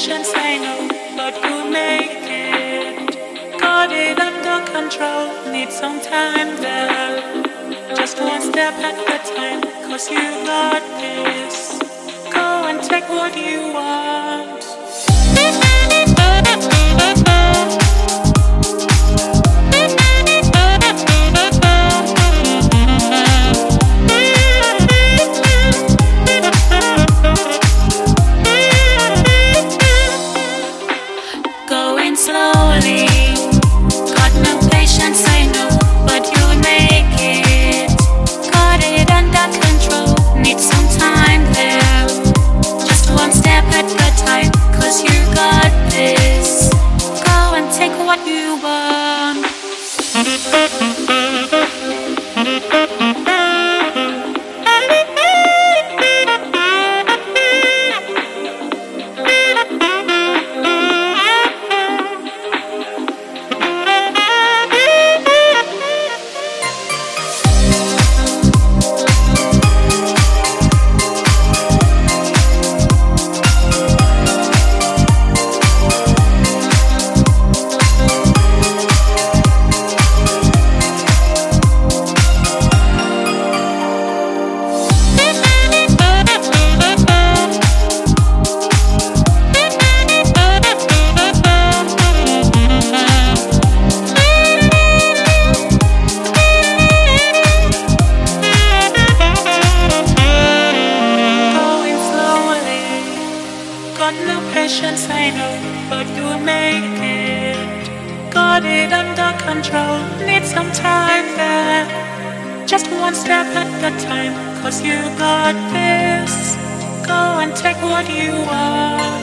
patience, I know, but you make it. Got it under control, need some time there. Just one step at a time, 'cause you got this. Go and take what you want. Going slowly, got no patience, I know, but you'll make it. Got it under control, need some time there. Just one step at a time, 'cause you got this. Go and take what you want. Got no patience, I know, but you'll make it. Got it under control, need some time there. Just one step at a time, 'cause you got this. Go and take what you want.